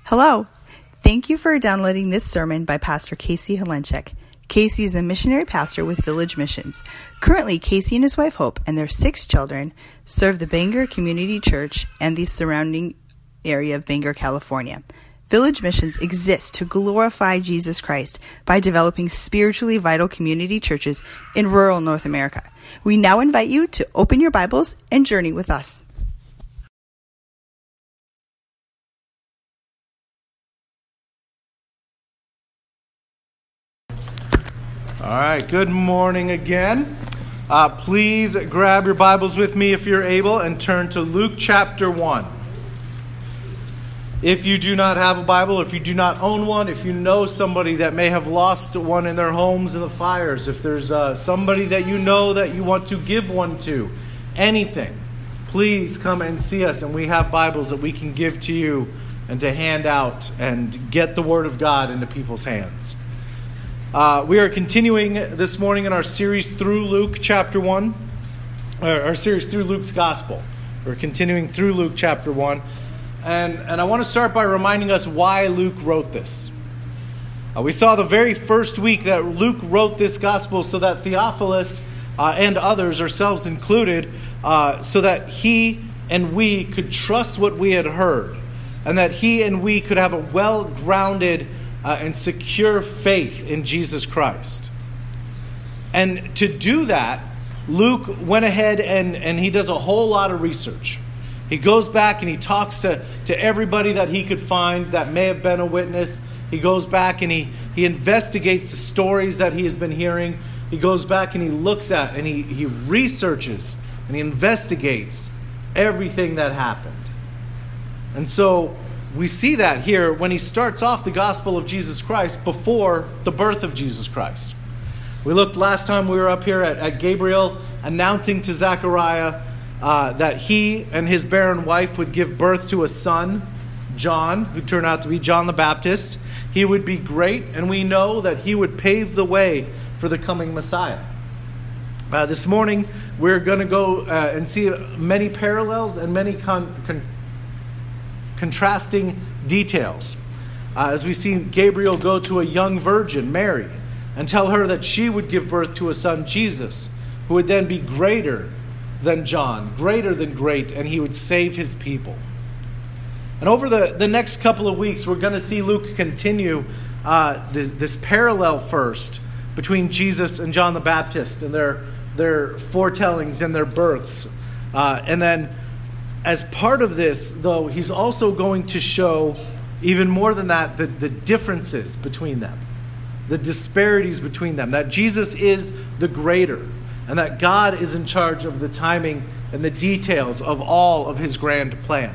Hello. Thank you for downloading this sermon by Pastor Casey Helenchek. Casey is a missionary pastor with Village Missions. Currently, Casey and his wife Hope and their 6 children serve the Bangor Community Church and the surrounding area of Bangor, California. Village Missions exists to glorify Jesus Christ by developing spiritually vital community churches in rural North America. We now invite you to open your Bibles and journey with us. All right, good morning again. Please grab your Bibles with me if you're able and turn to Luke chapter 1. If you do not have a Bible, if you do not own one, if you know somebody that may have lost one in their homes in the fires, if there's somebody that you know that you want to give one to, anything, please come and see us. And we have Bibles that we can give to you and to hand out and get the Word of God into people's hands. We are continuing this morning in our series through Luke chapter 1, our series through Luke's Gospel. We're continuing through Luke chapter 1. And I want to start by reminding us why Luke wrote this. We saw the very first week that Luke wrote this Gospel so that Theophilus and others, ourselves included, so that he and we could trust what we had heard, and that he and we could have a well-grounded and secure faith in Jesus Christ. And to do that, Luke went ahead and he does a whole lot of research. He goes back and he talks to everybody that he could find that may have been a witness. He goes back and he investigates the stories that he has been hearing. He goes back and he looks at and he researches and he investigates everything that happened. And so we see that here when he starts off the gospel of Jesus Christ before the birth of Jesus Christ. We looked last time we were up here at Gabriel announcing to Zechariah that he and his barren wife would give birth to a son, John, who turned out to be John the Baptist. He would be great, and we know that he would pave the way for the coming Messiah. This morning, we're going to go and see many parallels and many contrasting details. As we see Gabriel go to a young virgin, Mary, and tell her that she would give birth to a son, Jesus, who would then be greater than John, greater than great, and he would save his people. And over the next couple of weeks, we're going to see Luke continue this parallel first between Jesus and John the Baptist and their foretellings and their births. And then as part of this, though, he's also going to show, even more than that, the differences between them, the disparities between them, that Jesus is the greater, and that God is in charge of the timing and the details of all of his grand plan.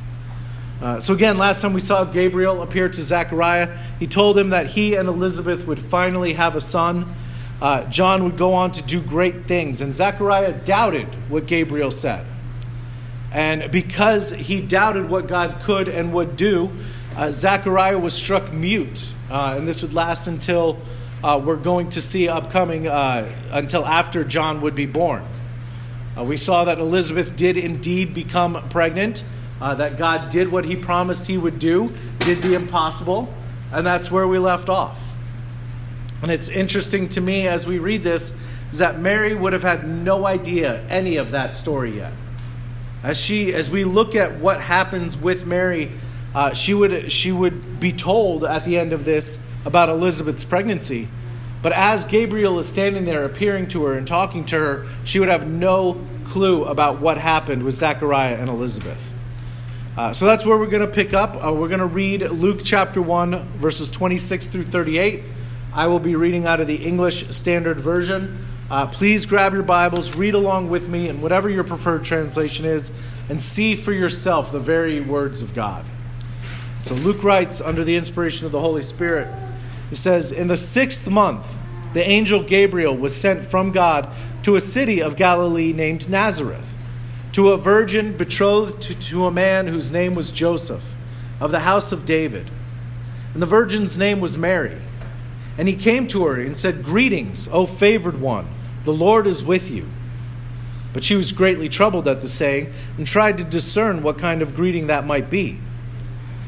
So again, last time we saw Gabriel appear to Zechariah, he told him that he and Elizabeth would finally have a son. John would go on to do great things, and Zechariah doubted what Gabriel said. And because he doubted what God could and would do, Zechariah was struck mute. And this would last until we're going to see upcoming, until after John would be born. We saw that Elizabeth did indeed become pregnant, that God did what he promised he would do, did the impossible, and that's where we left off. And it's interesting to me as we read this, is that Mary would have had no idea any of that story yet. As we look at what happens with Mary, she would be told at the end of this about Elizabeth's pregnancy. But as Gabriel is standing there appearing to her and talking to her, she would have no clue about what happened with Zechariah and Elizabeth. So that's where we're going to pick up. We're going to read Luke chapter 1, verses 26 through 38. I will be reading out of the English Standard Version. Please grab your Bibles, read along with me in whatever your preferred translation is, and see for yourself the very words of God. So Luke writes under the inspiration of the Holy Spirit. He says, "In the 6th month, the angel Gabriel was sent from God to a city of Galilee named Nazareth, to a virgin betrothed to a man whose name was Joseph, of the house of David. And the virgin's name was Mary. And he came to her and said, 'Greetings, O favored one, the Lord is with you.' But she was greatly troubled at the saying and tried to discern what kind of greeting that might be.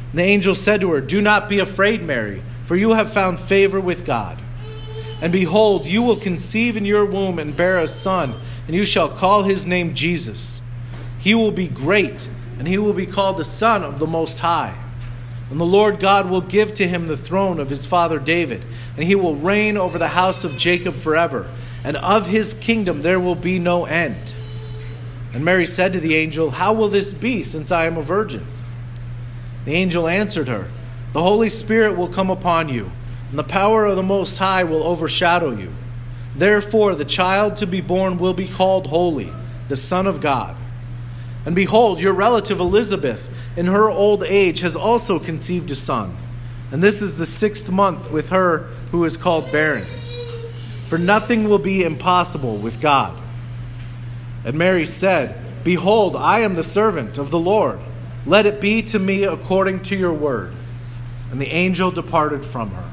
And the angel said to her, "Do not be afraid, Mary, for you have found favor with God. And behold, you will conceive in your womb and bear a son, and you shall call his name Jesus. He will be great, and he will be called the Son of the Most High. And the Lord God will give to him the throne of his father David, and he will reign over the house of Jacob forever, and of his kingdom there will be no end." And Mary said to the angel, "How will this be, since I am a virgin?" The angel answered her, "The Holy Spirit will come upon you, and the power of the Most High will overshadow you. Therefore the child to be born will be called Holy, the Son of God. And behold, your relative Elizabeth, in her old age, has also conceived a son. And this is the 6th month with her who is called barren. For nothing will be impossible with God." And Mary said, "Behold, I am the servant of the Lord. Let it be to me according to your word." And the angel departed from her.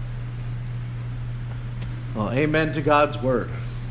Well, amen to God's word.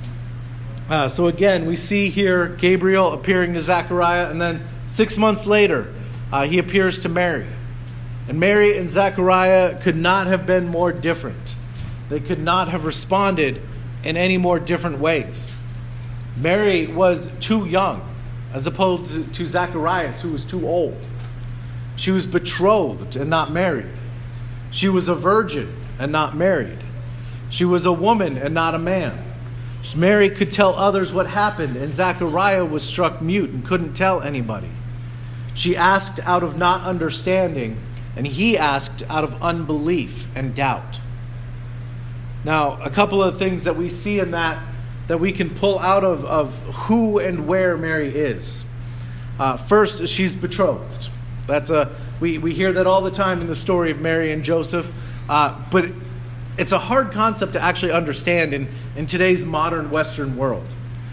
So again, we see here Gabriel appearing to Zechariah, and then 6 months later, he appears to Mary. And Mary and Zechariah could not have been more different. They could not have responded in any more different ways. Mary was too young, as opposed to Zacharias, who was too old. She was betrothed and not married. She was a virgin and not married. She was a woman and not a man. Mary could tell others what happened, and Zechariah was struck mute and couldn't tell anybody. She asked out of not understanding, and he asked out of unbelief and doubt. Now, a couple of things that we see in that we can pull out of who and where Mary is. First, she's betrothed. We hear that all the time in the story of Mary and Joseph, but it's a hard concept to actually understand in today's modern Western world.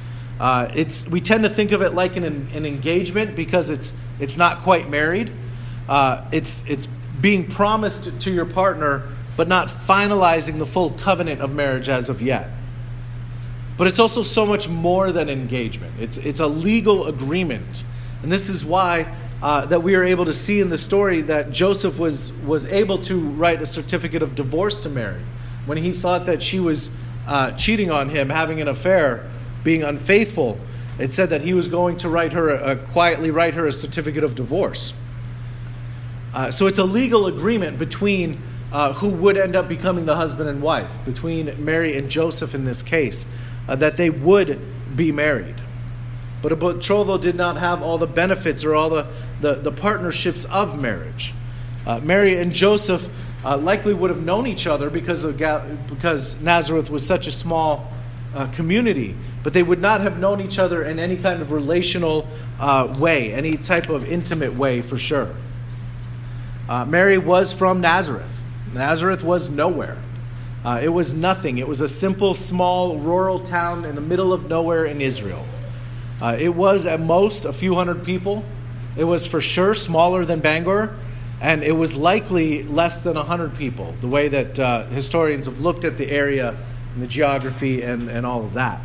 We tend to think of it like an engagement because it's not quite married. It's being promised to your partner, but not finalizing the full covenant of marriage as of yet. But it's also so much more than engagement. It's a legal agreement. And this is why that we are able to see in the story that Joseph was able to write a certificate of divorce to Mary when he thought that she was cheating on him, having an affair, being unfaithful. It said that he was going to quietly write her a certificate of divorce. So it's a legal agreement between who would end up becoming the husband and wife, between Mary and Joseph in this case, that they would be married. But a betrothal did not have all the benefits or all the partnerships of marriage. Mary and Joseph likely would have known each other because Nazareth was such a small community, but they would not have known each other in any kind of relational way, any type of intimate way for sure. Mary was from Nazareth. Nazareth was nowhere. It was nothing. It was a simple, small, rural town in the middle of nowhere in Israel. It was at most a few hundred people. It was for sure smaller than Bangor, and it was likely less than 100 people, the way that historians have looked at the area and the geography and all of that.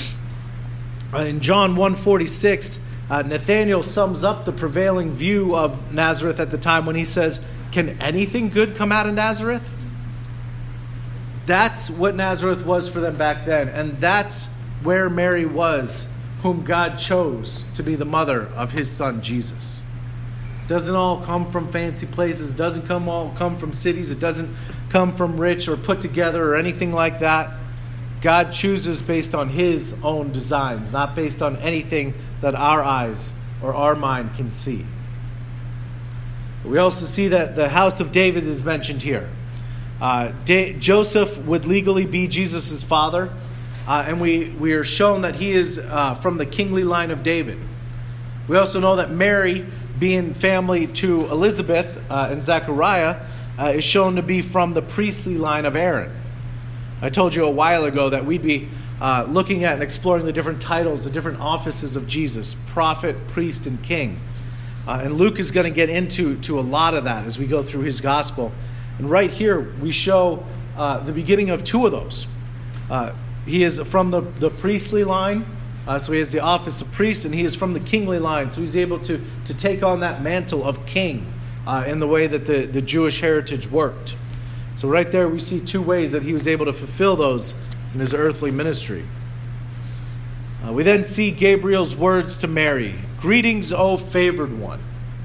In John 1:46, Nathanael sums up the prevailing view of Nazareth at the time when he says, "Can anything good come out of Nazareth?" That's what Nazareth was for them back then, and that's where Mary was, whom God chose to be the mother of his son Jesus. It doesn't all come from fancy places. It doesn't all come from cities. It doesn't come from rich or put together or anything like that. God chooses based on his own designs, not based on anything that our eyes or our mind can see. We also see that the house of David is mentioned here. Joseph would legally be Jesus' father, and we are shown that he is from the kingly line of David. We also know that Mary, being family to Elizabeth and Zechariah, is shown to be from the priestly line of Aaron. I told you a while ago that we'd be looking at and exploring the different titles, the different offices of Jesus: prophet, priest, and king. And Luke is going to get into a lot of that as we go through his gospel. And right here, we show the beginning of two of those. He is from the priestly line, so he has the office of priest, and he is from the kingly line, so he's able to take on that mantle of king in the way that the Jewish heritage worked. So right there we see two ways that he was able to fulfill those in his earthly ministry. We then see Gabriel's words to Mary, "Greetings, O favored one."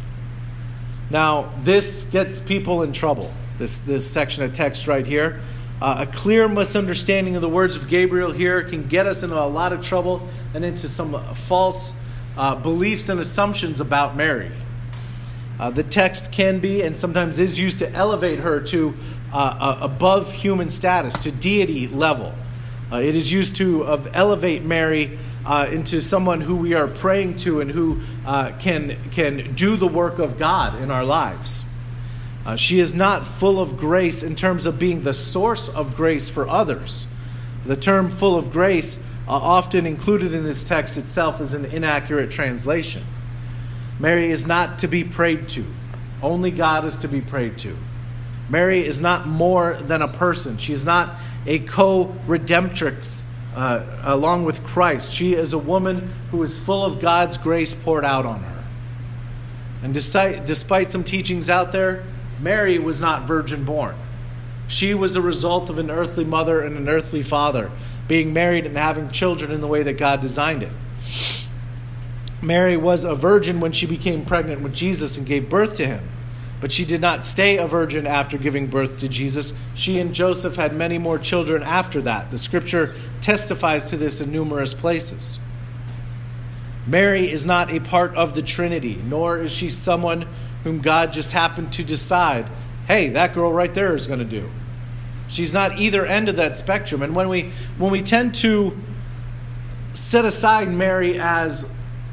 Now, this gets people in trouble, this section of text right here. A clear misunderstanding of the words of Gabriel here can get us into a lot of trouble and into some false beliefs and assumptions about Mary. The text can be and sometimes is used to elevate her to above human status, to deity level. It is used to elevate Mary into someone who we are praying to and who can do the work of God in our lives. She is not full of grace in terms of being the source of grace for others. The term full of grace, often included in this text itself, is an inaccurate translation. Mary is not to be prayed to. Only God is to be prayed to. Mary is not more than a person. She is not a co-redemptrix along with Christ. She is a woman who is full of God's grace poured out on her. And despite some teachings out there, Mary was not virgin born. She was a result of an earthly mother and an earthly father being married and having children in the way that God designed it. Mary was a virgin when she became pregnant with Jesus and gave birth to him. But she did not stay a virgin after giving birth to Jesus. She and Joseph had many more children after that. The scripture testifies to this in numerous places. Mary is not a part of the Trinity, nor is she someone whom God just happened to decide, hey, that girl right there is going to do. She's not either end of that spectrum. And when we tend to set aside Mary as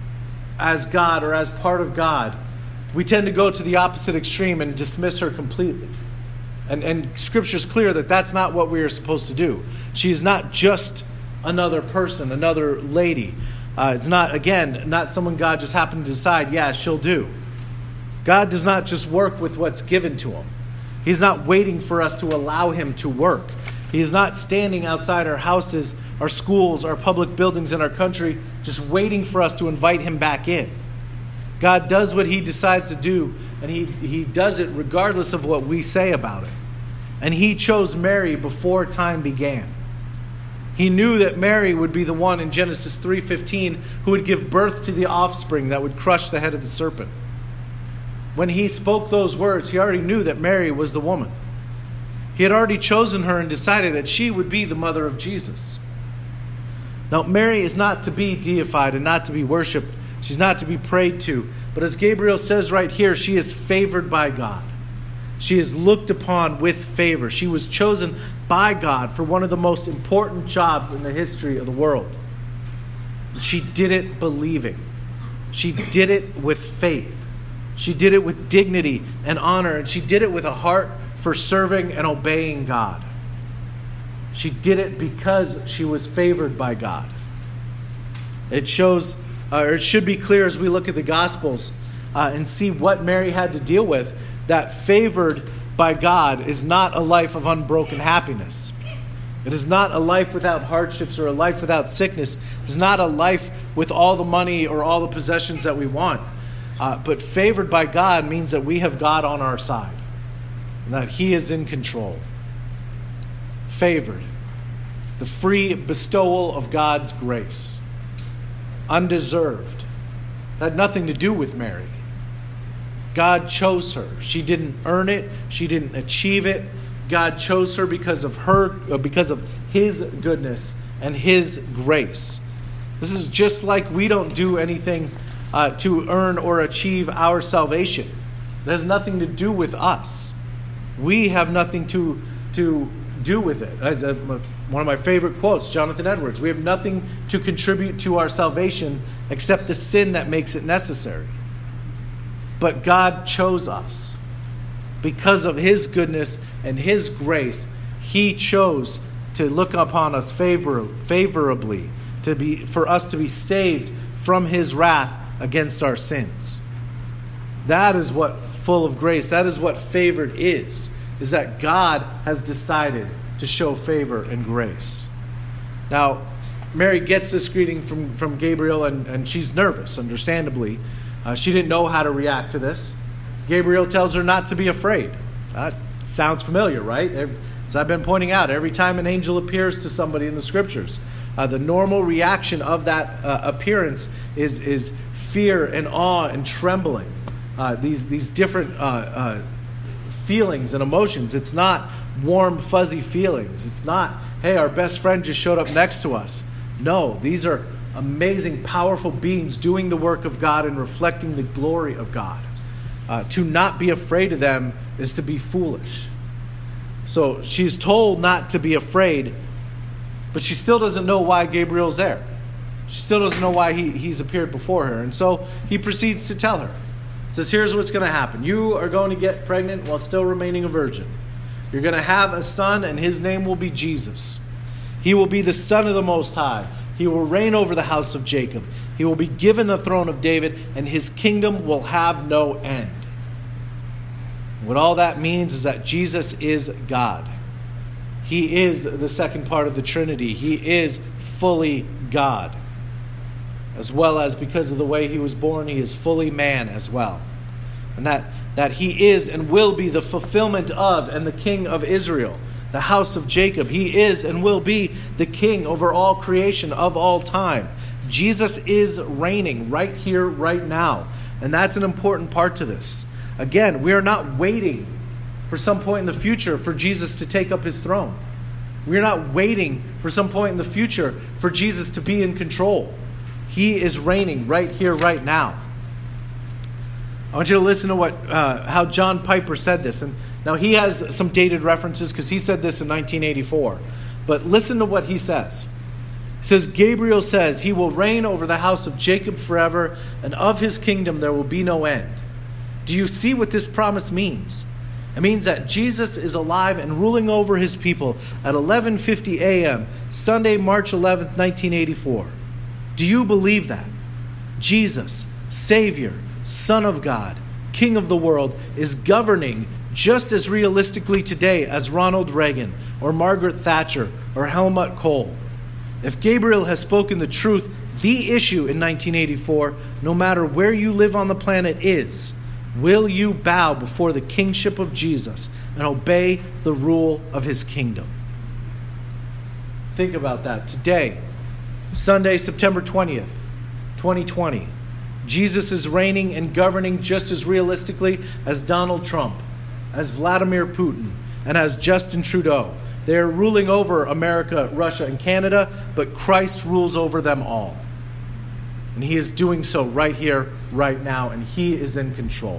God or as part of God, we tend to go to the opposite extreme and dismiss her completely. And Scripture's clear that that's not what we are supposed to do. She is not just another person, another lady. It's not someone God just happened to decide, yeah, she'll do. God does not just work with what's given to him. He's not waiting for us to allow him to work. He is not standing outside our houses, our schools, our public buildings in our country, just waiting for us to invite him back in. God does what he decides to do, and he does it regardless of what we say about it. And he chose Mary before time began. He knew that Mary would be the one in Genesis 3:15 who would give birth to the offspring that would crush the head of the serpent. When he spoke those words, he already knew that Mary was the woman. He had already chosen her and decided that she would be the mother of Jesus. Now, Mary is not to be deified and not to be worshipped. She's not to be prayed to. But as Gabriel says right here, she is favored by God. She is looked upon with favor. She was chosen by God for one of the most important jobs in the history of the world. She did it believing. She did it with faith. She did it with dignity and honor, and she did it with a heart for serving and obeying God. She did it because she was favored by God. It should be clear as we look at the Gospels and see what Mary had to deal with, that favored by God is not a life of unbroken happiness. It is not a life without hardships or a life without sickness. It is not a life with all the money or all the possessions that we want. But favored by God means that we have God on our side and that he is in control. Favored, the free bestowal of God's grace. Undeserved. It had nothing to do with Mary. God chose her. She didn't earn it. She didn't achieve it. God chose her because of his goodness and his grace. This is just like we don't do anything to earn or achieve our salvation. It has nothing to do with us. We have nothing to do with it. As one of my favorite quotes, Jonathan Edwards, we have nothing to contribute to our salvation except the sin that makes it necessary. But God chose us. Because of his goodness and his grace, he chose to look upon us favorably, for us to be saved from his wrath against our sins. That is what full of grace, that is what favored is that God has decided to show favor and grace. Now, Mary gets this greeting from Gabriel, and she's nervous, understandably. She didn't know how to react to this. Gabriel tells her not to be afraid. That sounds familiar, right? As I've been pointing out, every time an angel appears to somebody in the scriptures, the normal reaction of that appearance is fear and awe and trembling. These different feelings and emotions. It's not warm, fuzzy feelings. It's not, hey, our best friend just showed up next to us. No, these are amazing, powerful beings doing the work of God and reflecting the glory of God. To not be afraid of them is to be foolish. So she's told not to be afraid, but she still doesn't know why Gabriel's there. She still doesn't know why he's appeared before her. And so he proceeds to tell her. He says, here's what's going to happen. You are going to get pregnant while still remaining a virgin. You're going to have a son, and his name will be Jesus. He will be the Son of the Most High. He will reign over the house of Jacob. He will be given the throne of David, and his kingdom will have no end. What all that means is that Jesus is God. He is the second part of the Trinity. He is fully God. As well as because of the way he was born, he is fully man as well. And that he is and will be the fulfillment of and the King of Israel, the house of Jacob. He is and will be the king over all creation of all time. Jesus is reigning right here, right now. And that's an important part to this. Again, we are not waiting for some point in the future for Jesus to take up his throne. We are not waiting for some point in the future for Jesus to be in control. He is reigning right here, right now. I want you to listen to how John Piper said this. And now he has some dated references because he said this in 1984. But listen to what he says. He says, Gabriel says, he will reign over the house of Jacob forever, and of his kingdom there will be no end. Do you see what this promise means? It means that Jesus is alive and ruling over his people at 11:50 a.m., Sunday, March 11th, 1984. Do you believe that? Jesus, Savior, Son of God, King of the world, is governing just as realistically today as Ronald Reagan or Margaret Thatcher or Helmut Kohl. If Gabriel has spoken the truth, the issue in 1984, no matter where you live on the planet, is: will you bow before the kingship of Jesus and obey the rule of his kingdom? Think about that. Today, Sunday, September 20th, 2020, Jesus is reigning and governing just as realistically as Donald Trump, as Vladimir Putin, and as Justin Trudeau. They are ruling over America, Russia, and Canada, but Christ rules over them all. And he is doing so right here, right now, and he is in control.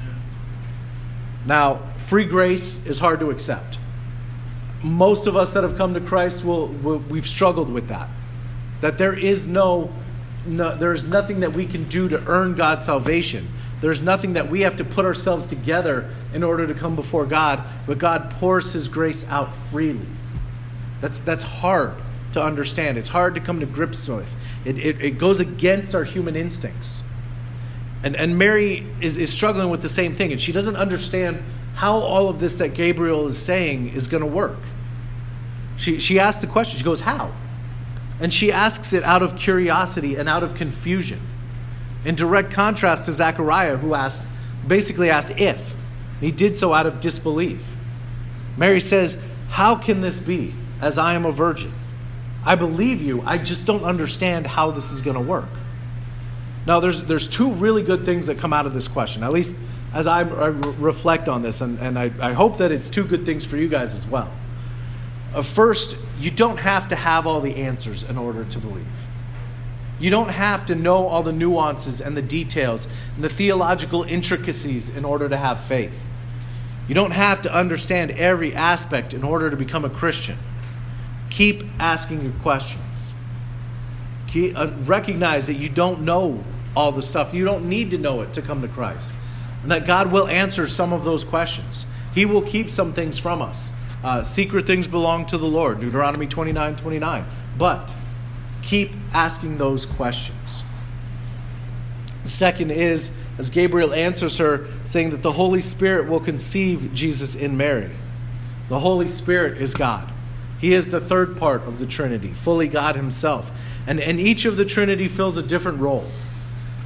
Now, free grace is hard to accept. Most of us that have come to Christ, we've struggled with that. That there is there's nothing that we can do to earn God's salvation. There's nothing that we have to put ourselves together in order to come before God, but God pours his grace out freely. That's hard to understand. It's hard to come to grips with. It goes against our human instincts. And Mary is struggling with the same thing, and she doesn't understand how all of this that Gabriel is saying is going to work. She asks the question. She goes, how? And she asks it out of curiosity and out of confusion. In direct contrast to Zechariah, who basically asked if. He did so out of disbelief. Mary says, how can this be, as I am a virgin? I believe you, I just don't understand how this is going to work. Now, there's two really good things that come out of this question, at least as I reflect on this, and I hope that it's two good things for you guys as well. First, you don't have to have all the answers in order to believe. You don't have to know all the nuances and the details and the theological intricacies in order to have faith. You don't have to understand every aspect in order to become a Christian. Keep asking your questions. Recognize that you don't know all the stuff. You don't need to know it to come to Christ. And that God will answer some of those questions. He will keep some things from us. Secret things belong to the Lord, Deuteronomy 29:29. But keep asking those questions. Second is, as Gabriel answers her, saying that the Holy Spirit will conceive Jesus in Mary. The Holy Spirit is God. He is the third part of the Trinity, fully God himself. And each of the Trinity fills a different role.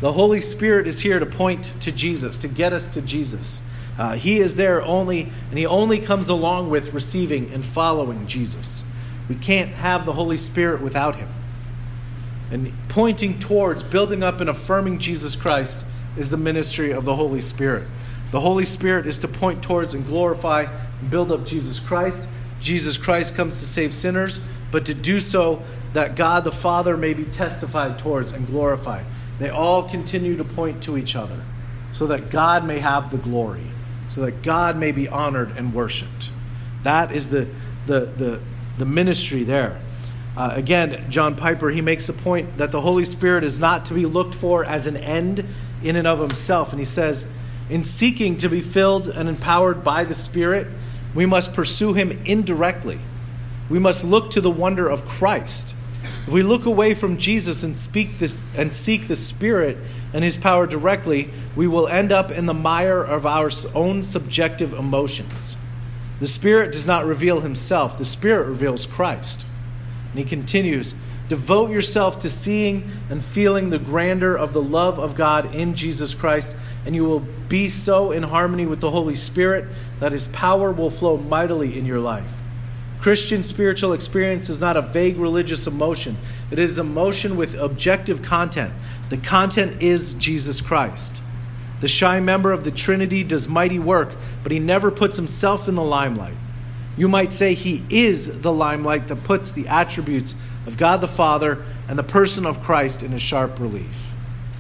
The Holy Spirit is here to point to Jesus, to get us to Jesus. He is there only, and he only comes along with receiving and following Jesus. We can't have the Holy Spirit without him. And pointing towards, building up and affirming Jesus Christ is the ministry of the Holy Spirit. The Holy Spirit is to point towards and glorify and build up Jesus Christ. Jesus Christ comes to save sinners, but to do so that God the Father may be testified towards and glorified. They all continue to point to each other so that God may have the glory, so that God may be honored and worshipped. That is the ministry there. Again, John Piper, he makes a point that the Holy Spirit is not to be looked for as an end in and of himself. And he says, in seeking to be filled and empowered by the Spirit, we must pursue him indirectly. We must look to the wonder of Christ. If we look away from Jesus and seek the Spirit and his power directly, we will end up in the mire of our own subjective emotions. The Spirit does not reveal himself. The Spirit reveals Christ. And he continues, devote yourself to seeing and feeling the grandeur of the love of God in Jesus Christ, and you will be so in harmony with the Holy Spirit that his power will flow mightily in your life. Christian spiritual experience is not a vague religious emotion. It is emotion with objective content. The content is Jesus Christ. The shy member of the Trinity does mighty work, but he never puts himself in the limelight. You might say he is the limelight that puts the attributes of God the Father and the person of Christ in a sharp relief.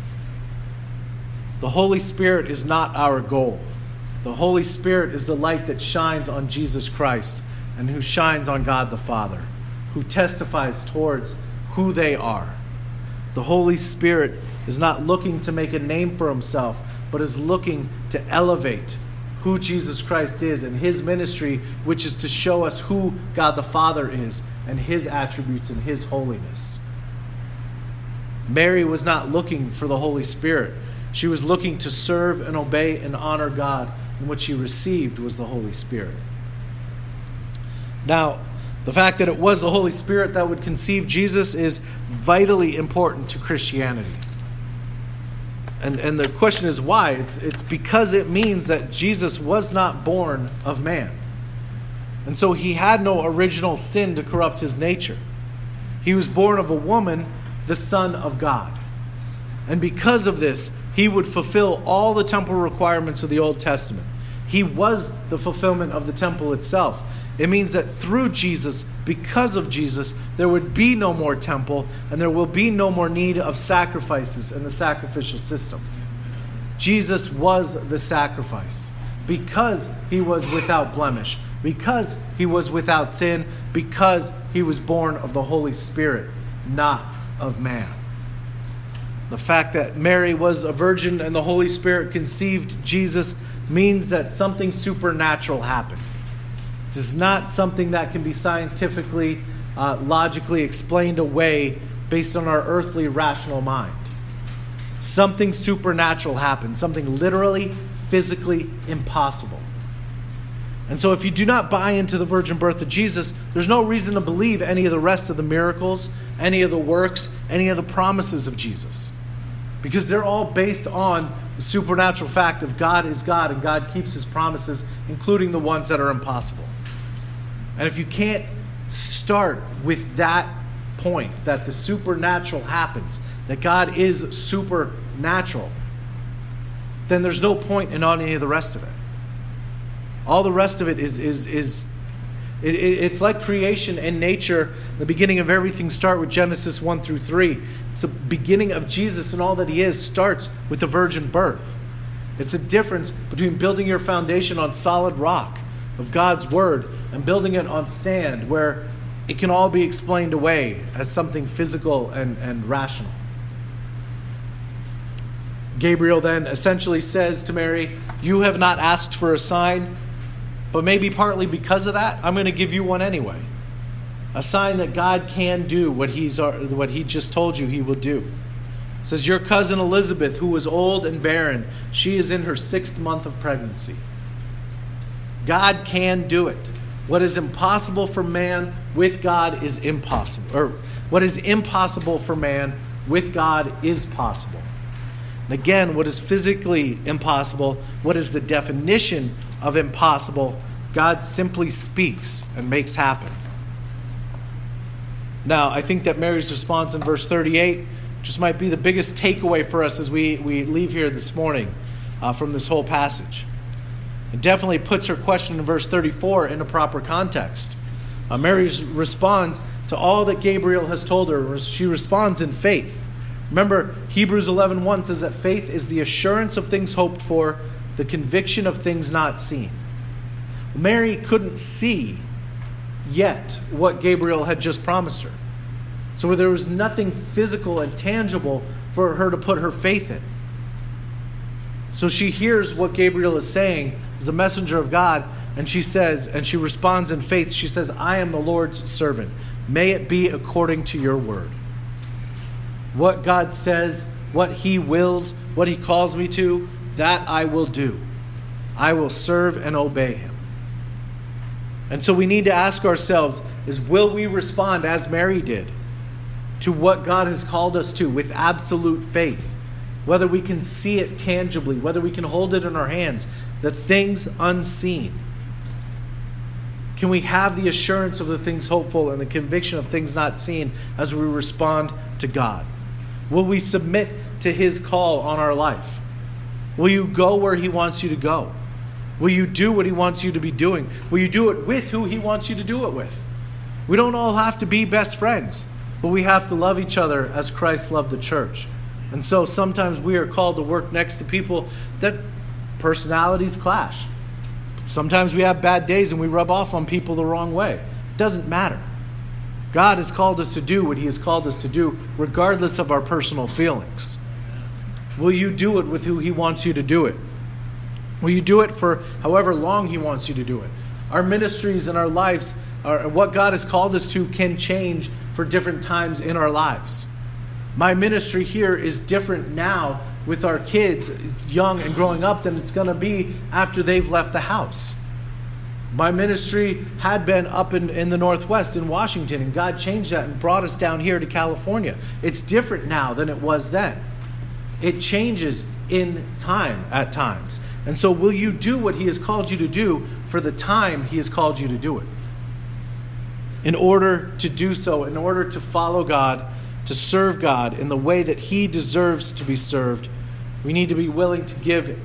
The Holy Spirit is not our goal. The Holy Spirit is the light that shines on Jesus Christ and who shines on God the Father, who testifies towards who they are. The Holy Spirit is not looking to make a name for himself, but is looking to elevate who Jesus Christ is and his ministry, which is to show us who God the Father is and his attributes and his holiness. Mary was not looking for the Holy Spirit. She was looking to serve and obey and honor God, and what she received was the Holy Spirit. Now, the fact that it was the Holy Spirit that would conceive Jesus is vitally important to Christianity. And the question is why? It's because it means that Jesus was not born of man. And so he had no original sin to corrupt his nature. He was born of a woman, the Son of God. And because of this, he would fulfill all the temple requirements of the Old Testament. He was the fulfillment of the temple itself. It means that through Jesus, because of Jesus, there would be no more temple and there will be no more need of sacrifices in the sacrificial system. Jesus was the sacrifice because he was without blemish, because he was without sin, because he was born of the Holy Spirit, not of man. The fact that Mary was a virgin and the Holy Spirit conceived Jesus means that something supernatural happened. This is not something that can be scientifically, logically explained away based on our earthly, rational mind. Something supernatural happened, something literally, physically impossible. And so if you do not buy into the virgin birth of Jesus, there's no reason to believe any of the rest of the miracles, any of the works, any of the promises of Jesus. Because they're all based on the supernatural fact of God is God and God keeps his promises, including the ones that are impossible. And if you can't start with that point, that the supernatural happens, that God is supernatural, then there's no point in any of the rest of it. All the rest of it it's like creation and nature. The beginning of everything start with Genesis 1 through 3. It's the beginning of Jesus and all that he is starts with the virgin birth. It's a difference between building your foundation on solid rock of God's word and building it on sand where it can all be explained away as something physical and rational. Gabriel then essentially says to Mary, you have not asked for a sign, but maybe partly because of that, I'm going to give you one anyway. A sign that God can do what he just told you he will do. It says, your cousin Elizabeth, who was old and barren, she is in her 6th month of pregnancy. God can do it. What is impossible for man with God is impossible. Or what is impossible for man with God is possible. And again, what is physically impossible, what is the definition of impossible, God simply speaks and makes happen. Now, I think that Mary's response in verse 38 just might be the biggest takeaway for us as we leave here this morning from this whole passage. It definitely puts her question in verse 34 in a proper context. Mary responds to all that Gabriel has told her. She responds in faith. Remember, Hebrews 11:1 says that faith is the assurance of things hoped for, the conviction of things not seen. Mary couldn't see yet what Gabriel had just promised her. So there was nothing physical and tangible for her to put her faith in. So she hears what Gabriel is saying as a messenger of God, and she says, and she responds in faith. She says, I am the Lord's servant. May it be according to your word. What God says, what he wills, what he calls me to, that I will do. I will serve and obey him. And so we need to ask ourselves, will we respond as Mary did to what God has called us to with absolute faith? Whether we can see it tangibly, whether we can hold it in our hands, the things unseen. Can we have the assurance of the things hopeful and the conviction of things not seen as we respond to God? Will we submit to his call on our life? Will you go where he wants you to go? Will you do what he wants you to be doing? Will you do it with who he wants you to do it with? We don't all have to be best friends, but we have to love each other as Christ loved the church. And so sometimes we are called to work next to people that personalities clash. Sometimes we have bad days and we rub off on people the wrong way. It doesn't matter. God has called us to do what he has called us to do, regardless of our personal feelings. Will you do it with who he wants you to do it? Will you do it for however long he wants you to do it? Our ministries and our lives, what God has called us to, can change for different times in our lives. My ministry here is different now with our kids, young and growing up, than it's going to be after they've left the house. My ministry had been up in the Northwest in Washington, and God changed that and brought us down here to California. It's different now than it was then. It changes in time at times. And so will you do what he has called you to do for the time he has called you to do it? In order to do so, in order to follow God, to serve God in the way that he deserves to be served, we need to be willing to give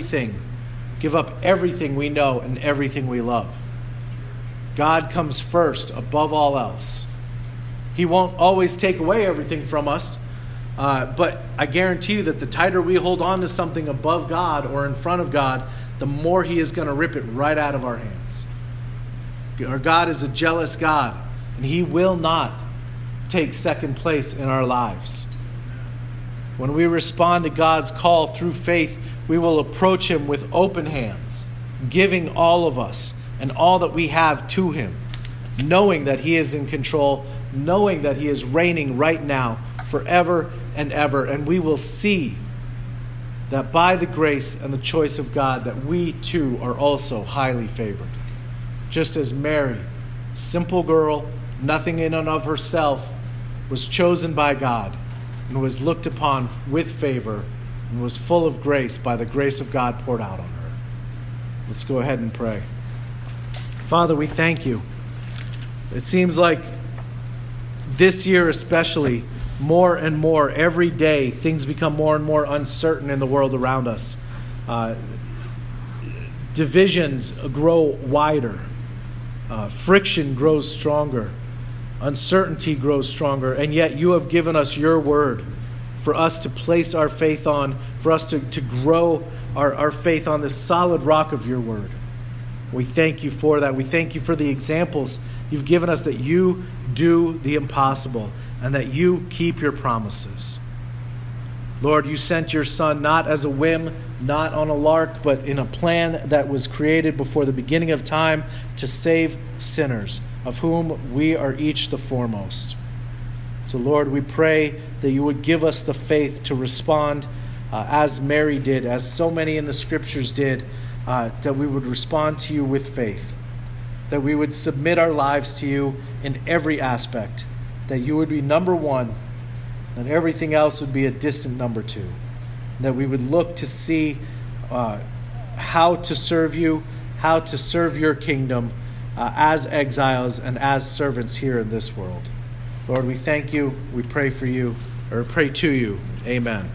up everything we know and everything we love. God comes first above all else. He won't always take away everything from us, but I guarantee you that the tighter we hold on to something above God or in front of God, the more he is going to rip it right out of our hands. Our God is a jealous God, and he will not take second place in our lives. When we respond to God's call through faith, we will approach him with open hands, giving all of us and all that we have to him, knowing that he is in control, knowing that he is reigning right now, forever and ever. And we will see that by the grace and the choice of God, that we too are also highly favored. Just as Mary, simple girl, nothing in and of herself, was chosen by God and was looked upon with favor and was full of grace by the grace of God poured out on her. Let's go ahead and pray. Father, we thank you. It seems like this year especially, more and more, every day, things become more and more uncertain in the world around us. Divisions grow wider. Friction grows stronger. Uncertainty grows stronger. And yet you have given us your word for us to place our faith on, for us to grow our faith on the solid rock of your word. We thank you for that. We thank you for the examples you've given us that you do the impossible and that you keep your promises. Lord, you sent your Son not as a whim, not on a lark, but in a plan that was created before the beginning of time to save sinners, of whom we are each the foremost. So, Lord, we pray that you would give us the faith to respond as Mary did, as so many in the Scriptures did, that we would respond to you with faith, that we would submit our lives to you in every aspect, that you would be number one, that everything else would be a distant number two. that we would look to see how to serve you, how to serve your kingdom as exiles and as servants here in this world. Lord, we thank you. We pray for you, or pray to you. Amen.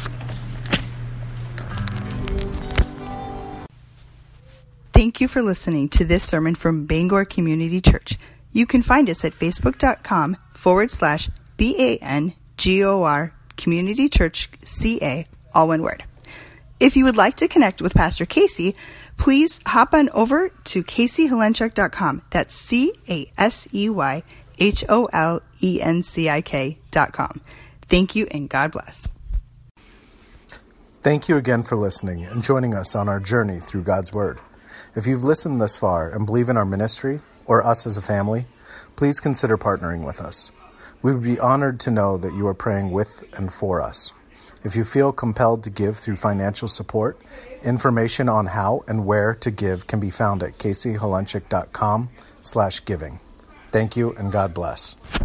Thank you for listening to this sermon from Bangor Community Church. You can find us at facebook.com/BANGOR Community Church CA, all one word. If you would like to connect with Pastor Casey, please hop on over to CaseyHolenchuk.com. That's CaseyHolenchik.com. Thank you and God bless. Thank you again for listening and joining us on our journey through God's Word. If you've listened thus far and believe in our ministry or us as a family, please consider partnering with us. We would be honored to know that you are praying with and for us. If you feel compelled to give through financial support, information on how and where to give can be found at CaseyHolenchuk.com/giving. Thank you and God bless.